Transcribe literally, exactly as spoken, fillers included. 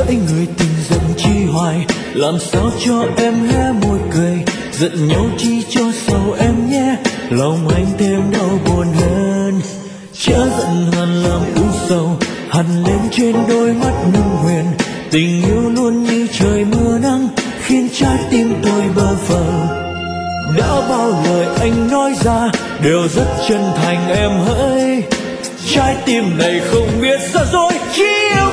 hỡi người tình giận chi hoài, làm sao cho em hé môi cười. Giận nhau chi cho sầu em nhé, lòng anh thêm đau buồn hơn. Chớ giận hờn làm u sầu, hằn lên trên đôi mắt ngưng huyền. Tình yêu luôn như trời mưa nắng, khiến trái tim tôi bơ phờ. Đã bao lời anh nói ra đều rất chân thành em hỡi, trái tim này không biết sao rồi chỉ yêu